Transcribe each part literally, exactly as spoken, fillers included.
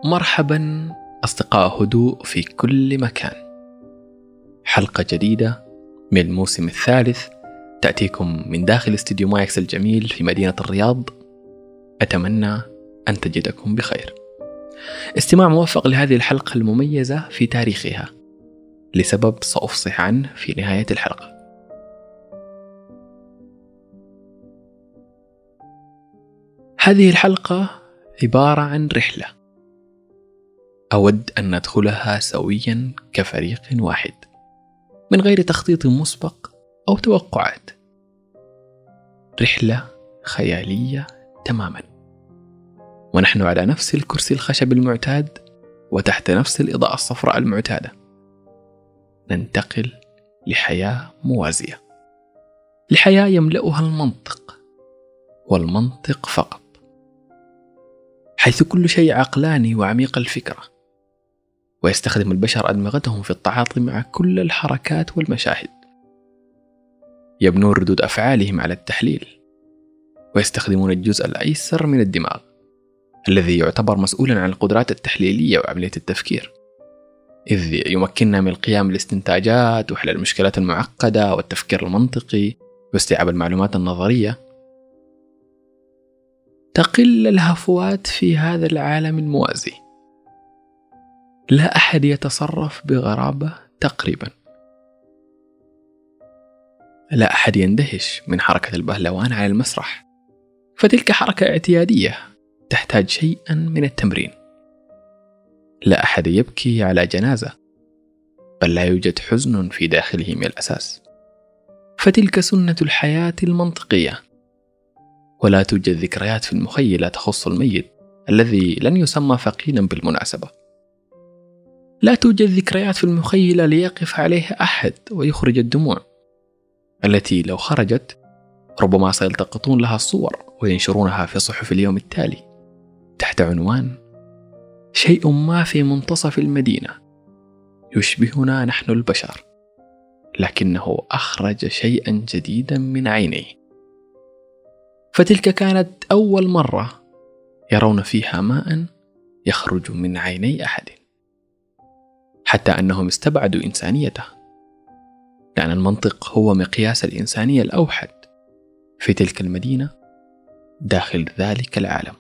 مرحبا أصدقاء هدوء في كل مكان. حلقة جديدة من الموسم الثالث تأتيكم من داخل استديو مايكس الجميل في مدينة الرياض. أتمنى أن تجدكم بخير. استماع موفق لهذه الحلقة المميزة في تاريخها لسبب سأفصح عنه في نهاية الحلقة. هذه الحلقة عبارة عن رحلة أود أن ندخلها سويا كفريق واحد من غير تخطيط مسبق أو توقعات. رحلة خيالية تماما، ونحن على نفس الكرسي الخشب المعتاد وتحت نفس الإضاءة الصفراء المعتادة. ننتقل لحياة موازية، لحياة يملأها المنطق والمنطق فقط، حيث كل شيء عقلاني وعميق الفكرة، ويستخدم البشر أدمغتهم في التعاطي مع كل الحركات والمشاهد. يبنون ردود أفعالهم على التحليل، ويستخدمون الجزء الأيسر من الدماغ الذي يعتبر مسؤولا عن القدرات التحليلية وعملية التفكير، إذ يمكننا من القيام بالاستنتاجات وحل المشكلات المعقدة والتفكير المنطقي واستيعاب المعلومات النظرية. تقل الهفوات في هذا العالم الموازي. لا أحد يتصرف بغرابة تقريبا. لا أحد يندهش من حركة البهلوان على المسرح، فتلك حركة اعتيادية تحتاج شيئا من التمرين. لا أحد يبكي على جنازة، بل لا يوجد حزن في داخله من الأساس، فتلك سنة الحياة المنطقية. ولا توجد ذكريات في المخيلة تخص الميت الذي لن يسمى فقيدا بالمناسبة. لا توجد ذكريات في المخيلة ليقف عليها أحد ويخرج الدموع، التي لو خرجت ربما سيلتقطون لها الصور وينشرونها في صحف اليوم التالي تحت عنوان شيء ما في منتصف المدينة يشبهنا نحن البشر، لكنه أخرج شيئا جديدا من عينيه. فتلك كانت أول مرة يرون فيها ماء يخرج من عيني أحد، حتى أنهم استبعدوا إنسانيته، لأن المنطق هو مقياس الإنسانية الأوحد في تلك المدينة داخل ذلك العالم.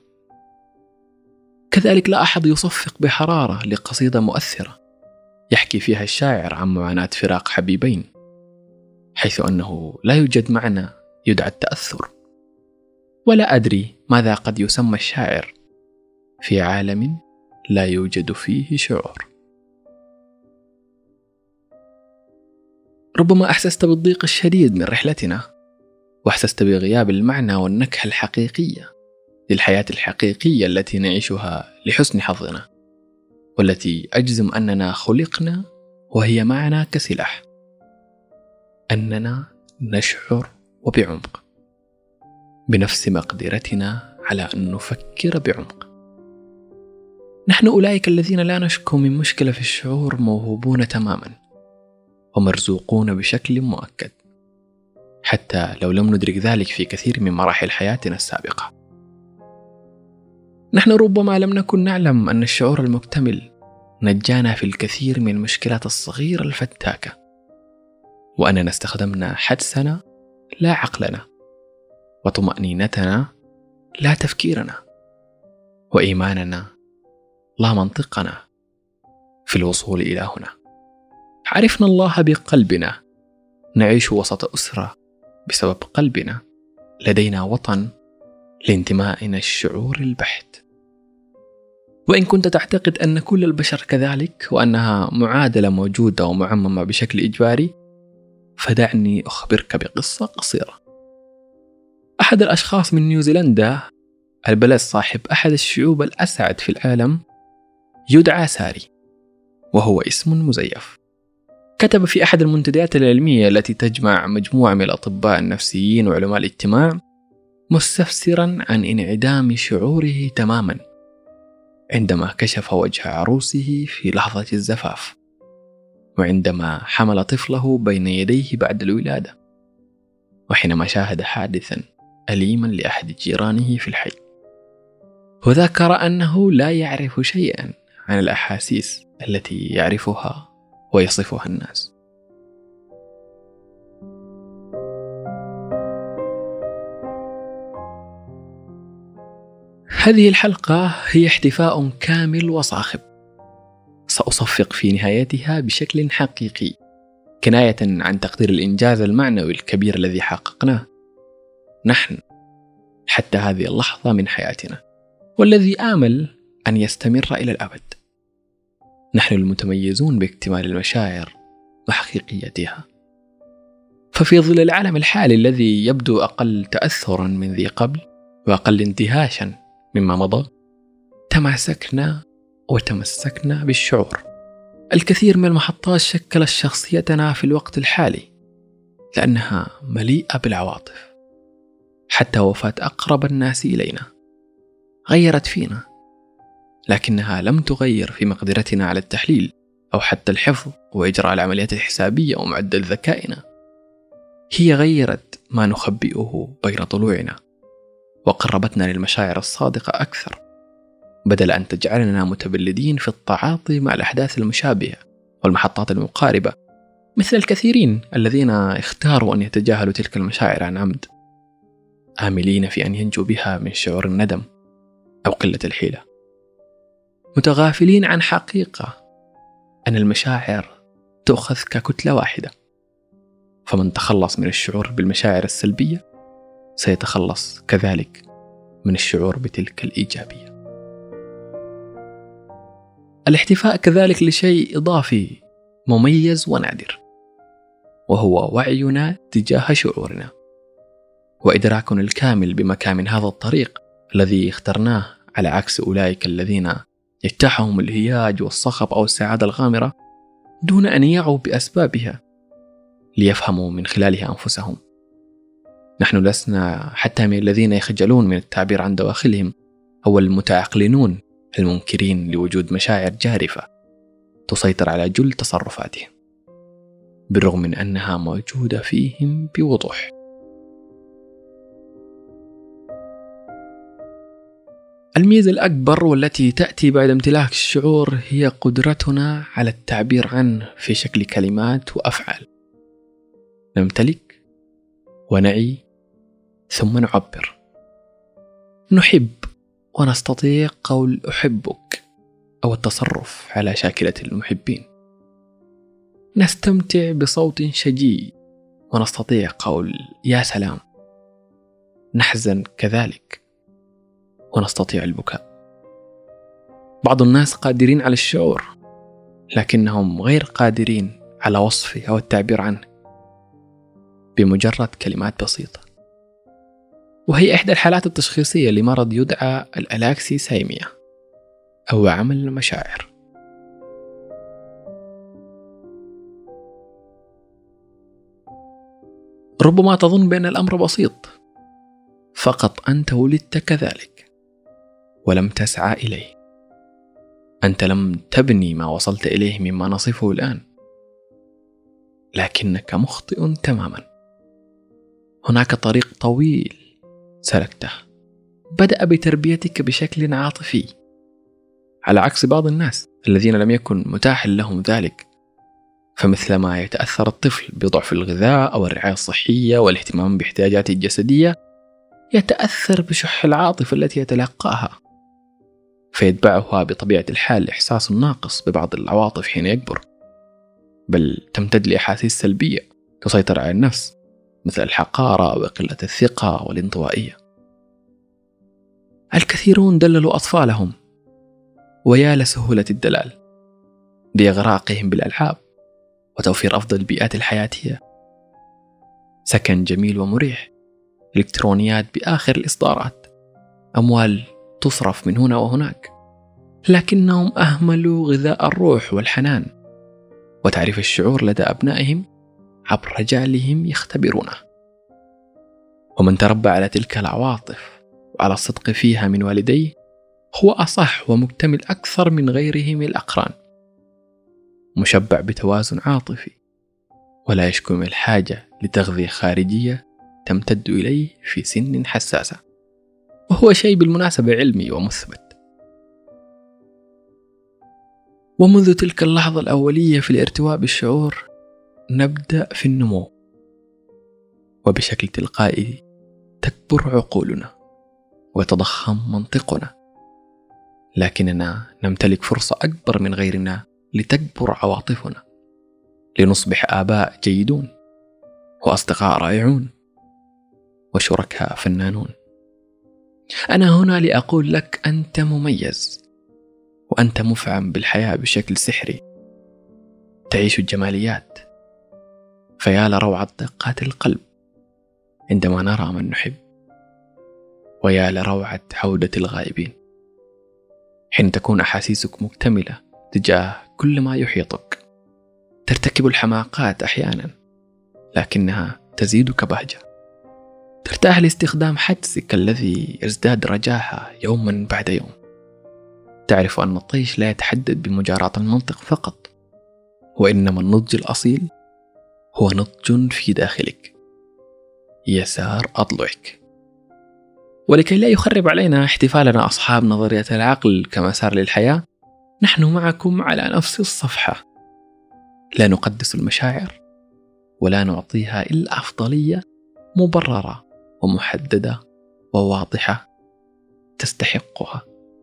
كذلك لا أحد يصفق بحرارة لقصيدة مؤثرة يحكي فيها الشاعر عن معاناة فراق حبيبين، حيث أنه لا يوجد معنى يدعى التأثر. ولا أدري ماذا قد يسمى الشاعر في عالم لا يوجد فيه شعور. ربما أحسست بالضيق الشديد من رحلتنا، وأحسست بغياب المعنى والنكهة الحقيقية للحياة الحقيقية التي نعيشها لحسن حظنا، والتي أجزم أننا خلقنا وهي معنا كسلاح، أننا نشعر وبعمق بنفس مقدرتنا على أن نفكر بعمق. نحن أولئك الذين لا نشكو من مشكلة في الشعور موهوبون تماما ومرزوقون بشكل مؤكد، حتى لو لم ندرك ذلك في كثير من مراحل حياتنا السابقة. نحن ربما لم نكن نعلم أن الشعور المكتمل نجانا في الكثير من المشكلات الصغيرة الفتاكة، وأننا استخدمنا حدسنا لا عقلنا، وطمأنينتنا لا تفكيرنا، وإيماننا لا منطقنا في الوصول إلى هنا. عرفنا الله بقلبنا، نعيش وسط أسرة بسبب قلبنا، لدينا وطن لانتمائنا الشعور البحت. وإن كنت تعتقد أن كل البشر كذلك وأنها معادلة موجودة ومعممة بشكل إجباري، فدعني أخبرك بقصة قصيرة. أحد الأشخاص من نيوزيلندا، البلد صاحب أحد الشعوب الأسعد في العالم، يدعى ساري، وهو اسم مزيف. كتب في أحد المنتديات العلمية التي تجمع مجموعة من الأطباء النفسيين وعلماء الاجتماع، مستفسرا عن انعدام شعوره تماما عندما كشف وجه عروسه في لحظة الزفاف، وعندما حمل طفله بين يديه بعد الولادة، وحينما شاهد حادثا أليما لأحد جيرانه في الحي. وذكر أنه لا يعرف شيئا عن الأحاسيس التي يعرفها ويصفها الناس. هذه الحلقة هي احتفاء كامل وصاخب، سأصفق في نهايتها بشكل حقيقي كناية عن تقدير الإنجاز المعنوي الكبير الذي حققناه نحن حتى هذه اللحظة من حياتنا، والذي آمل أن يستمر إلى الأبد. نحن المتميزون باكتمال المشاعر وحقيقيتها. ففي ظل العالم الحالي الذي يبدو أقل تأثرا من ذي قبل وأقل انتهاشا مما مضى، تماسكنا وتمسكنا بالشعور. الكثير من المحطات شكلت شخصيتنا في الوقت الحالي لأنها مليئة بالعواطف. حتى وفاة أقرب الناس إلينا غيرت فينا، لكنها لم تغير في مقدرتنا على التحليل أو حتى الحفظ وإجراء العمليات الحسابية ومعدل ذكائنا. هي غيرت ما نخبئه بين ضلوعنا وقربتنا للمشاعر الصادقة أكثر، بدل أن تجعلنا متبلدين في التعاطي مع الأحداث المشابهة والمحطات المقاربة، مثل الكثيرين الذين اختاروا أن يتجاهلوا تلك المشاعر عن عمد، آملين في أن ينجوا بها من شعور الندم أو قلة الحيلة، متغافلين عن حقيقة أن المشاعر تؤخذ ككتلة واحدة. فمن تخلص من الشعور بالمشاعر السلبية سيتخلص كذلك من الشعور بتلك الإيجابية. الاحتفاء كذلك لشيء إضافي مميز ونادر، وهو وعينا تجاه شعورنا وإدراكنا الكامل بمكامن هذا الطريق الذي اخترناه، على عكس أولئك الذين يجتاحهم الهياج والصخب أو السعادة الغامرة دون أن يعوا بأسبابها ليفهموا من خلالها أنفسهم. نحن لسنا حتى من الذين يخجلون من التعبير عن دواخلهم أو المتعقلنون المنكرين لوجود مشاعر جارفة تسيطر على جل تصرفاتهم، بالرغم من أنها موجودة فيهم بوضوح. الميزة الأكبر والتي تأتي بعد امتلاك الشعور هي قدرتنا على التعبير عنه في شكل كلمات وأفعال. نمتلك ونعي ثم نعبر. نحب ونستطيع قول أحبك أو التصرف على شاكلة المحبين. نستمتع بصوت شجي ونستطيع قول يا سلام. نحزن كذلك ونستطيع البكاء. بعض الناس قادرين على الشعور لكنهم غير قادرين على وصفه أو التعبير عنه بمجرد كلمات بسيطة، وهي إحدى الحالات التشخيصية لمرض يدعى الألاكسيسيميا أو عمل المشاعر. ربما تظن بأن الأمر بسيط، فقط أنت ولدت كذلك ولم تسعى إليه. أنت لم تبني ما وصلت إليه مما نصفه الآن، لكنك مخطئ تماما. هناك طريق طويل سلكته بدأ بتربيتك بشكل عاطفي، على عكس بعض الناس الذين لم يكن متاح لهم ذلك. فمثلما يتأثر الطفل بضعف الغذاء أو الرعاية الصحية والاهتمام باحتياجاته الجسدية، يتأثر بشح العاطفة التي يتلقاها، فيتبعها بطبيعة الحال إحساس ناقص ببعض العواطف حين يكبر، بل تمتد لأحاسيس سلبية تسيطر على النفس مثل الحقارة وقلة الثقة والانطوائية. الكثيرون دللوا أطفالهم، ويا لسهولة الدلال، بإغراقهم بالألعاب وتوفير أفضل البيئات الحياتية، سكن جميل ومريح، إلكترونيات بآخر الإصدارات، أموال تصرف من هنا وهناك، لكنهم أهملوا غذاء الروح والحنان وتعريف الشعور لدى أبنائهم عبر جعلهم يختبرونه. ومن تربى على تلك العواطف وعلى الصدق فيها من والديه هو أصح ومكتمل أكثر من غيره من الأقران، مشبع بتوازن عاطفي ولا يشكو من الحاجة لتغذية خارجية تمتد إليه في سن حساسة. وهو شيء بالمناسبة علمي ومثبت. ومنذ تلك اللحظة الأولية في الارتواء بالشعور نبدأ في النمو، وبشكل تلقائي تكبر عقولنا ويتضخم منطقنا، لكننا نمتلك فرصة أكبر من غيرنا لتكبر عواطفنا، لنصبح آباء جيدون وأصدقاء رائعون وشركاء فنانون. أنا هنا لأقول لك أنت مميز، وأنت مفعم بالحياة بشكل سحري، تعيش الجماليات. فيا لروعة دقات القلب عندما نرى من نحب، ويا لروعة عودة الغائبين حين تكون أحاسيسك مكتملة تجاه كل ما يحيطك. ترتكب الحماقات أحيانا لكنها تزيدك بهجة. ترتاح لاستخدام حدسك الذي يزداد رجاحة يوما بعد يوم. تعرف أن الطيش لا يتحدد بمجاراة المنطق فقط، وإنما النضج الأصيل هو نضج في داخلك يسار أضلعك. ولكي لا يخرب علينا احتفالنا أصحاب نظرية العقل كمسار للحياة، نحن معكم على نفس الصفحة. لا نقدس المشاعر ولا نعطيها إلا أفضلية مبررة ومحددة وواضحة تستحقها.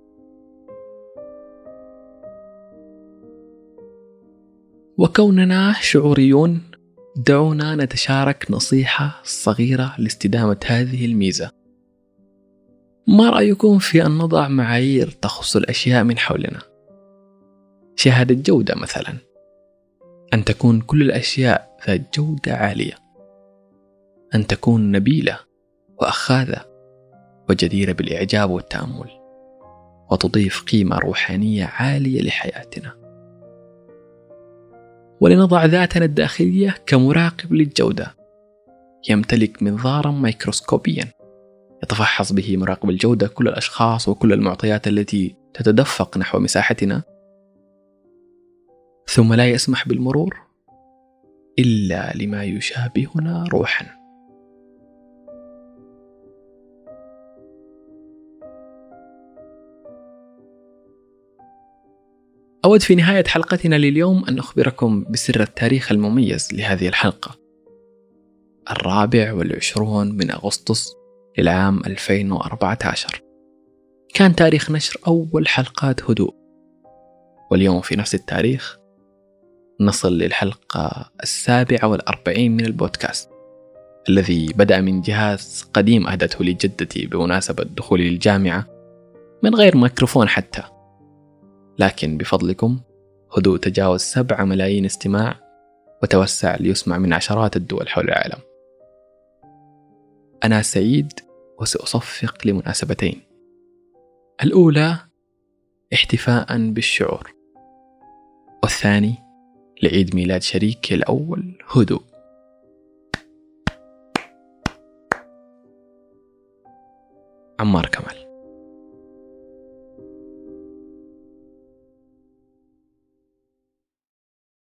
وكوننا شعوريون، دعونا نتشارك نصيحة صغيرة لاستدامة هذه الميزة. ما رأيكم في أن نضع معايير تخص الأشياء من حولنا؟ شهادة جودة مثلا، أن تكون كل الأشياء ذات جودة عالية، أن تكون نبيلة وأخاذة وجديرة بالإعجاب والتأمل، وتضيف قيمة روحانية عالية لحياتنا. ولنضع ذاتنا الداخلية كمراقب للجودة، يمتلك منظارا ميكروسكوبيا يتفحص به مراقب الجودة كل الأشخاص وكل المعطيات التي تتدفق نحو مساحتنا، ثم لا يسمح بالمرور إلا لما يشابهنا روحا. أود في نهاية حلقتنا لليوم أن أخبركم بسر التاريخ المميز لهذه الحلقة. الرابع والعشرون من أغسطس للعام ألفين وأربعة عشر كان تاريخ نشر أول حلقات هدوء، واليوم في نفس التاريخ نصل للحلقة السابعة والأربعين من البودكاست، الذي بدأ من جهاز قديم أهدته لي جدتي بمناسبة دخولي للجامعة من غير ميكروفون حتى، لكن بفضلكم هدوء تجاوز سبعة ملايين استماع وتوسع ليسمع من عشرات الدول حول العالم. أنا سعيد وسأصفق لمناسبتين. الأولى احتفاء بالشعور، والثاني لعيد ميلاد شريكي الأول هدوء. عمار كمال.